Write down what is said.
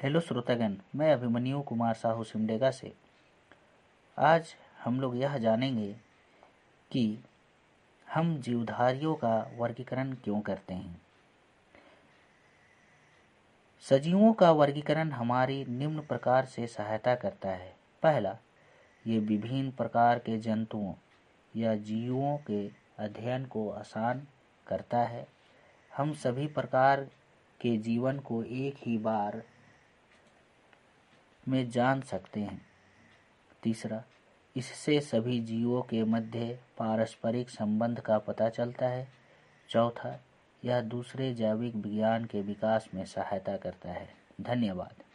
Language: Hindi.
हेलो श्रोतागण, मैं अभिमन्यु कुमार साहू सिमडेगा से। आज हम लोग यह जानेंगे कि हम जीवधारियों का वर्गीकरण क्यों करते हैं। सजीवों का वर्गीकरण हमारी निम्न प्रकार से सहायता करता है। पहला, ये विभिन्न प्रकार के जंतुओं या जीवों के अध्ययन को आसान करता है। हम सभी प्रकार के जीवन को एक ही बार में जान सकते हैं। तीसरा, इससे सभी जीवों के मध्य पारस्परिक संबंध का पता चलता है। चौथा, यह दूसरे जैविक विज्ञान के विकास में सहायता करता है। धन्यवाद।